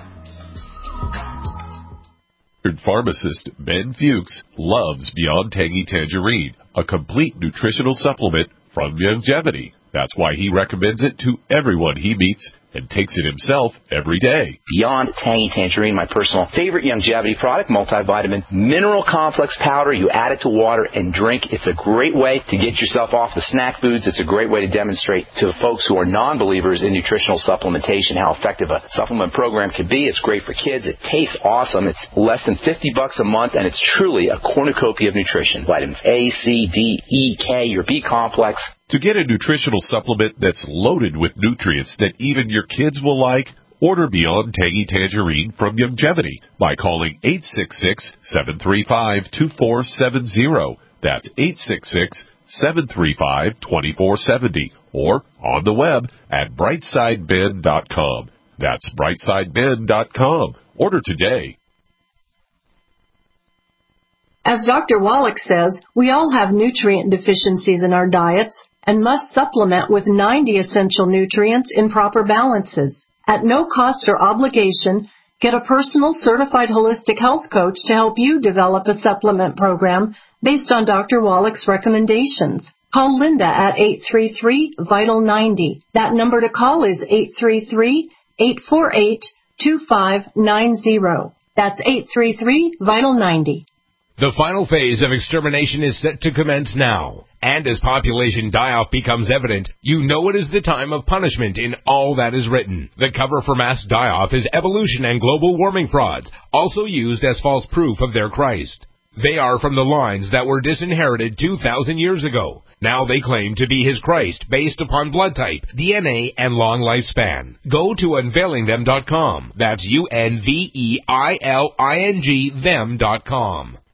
Pharmacist Ben Fuchs loves Beyond Tangy Tangerine, a complete nutritional supplement from Youngevity. That's why he recommends it to everyone he meets and takes it himself every day. Beyond Tangy Tangerine, my personal favorite Youngevity product, multivitamin mineral complex powder. You add it to water and drink. It's a great way to get yourself off the snack foods. It's a great way to demonstrate to folks who are non-believers in nutritional supplementation how effective a supplement program can be. It's great for kids. It tastes awesome. It's less than fifty bucks a month, and it's truly a cornucopia of nutrition. Vitamins A, C, D, E, K, your B complex. To get a nutritional supplement that's loaded with nutrients that even your kids will like, order Beyond Tangy Tangerine from Youngevity by calling eight six six, seven three five, two four seven zero. That's eight six six, seven three five, two four seven zero. Or on the web at brightside ben dot com. That's brightside ben dot com. Order today. As Doctor Wallach says, we all have nutrient deficiencies in our diets and must supplement with ninety essential nutrients in proper balances. At no cost or obligation, get a personal certified holistic health coach to help you develop a supplement program based on Doctor Wallach's recommendations. Call Linda at eight three three, vital ninety. That number to call is eight three three, eight four eight, two five nine zero. That's eight three three, vital ninety. The final phase of extermination is set to commence now. And as population die-off becomes evident, you know it is the time of punishment in all that is written. The cover for mass die-off is evolution and global warming frauds, also used as false proof of their Christ. They are from the lines that were disinherited two thousand years ago. Now they claim to be his Christ based upon blood type, D N A, and long lifespan. Go to unveiling them dot com. That's U N V E I L I N G them dot com.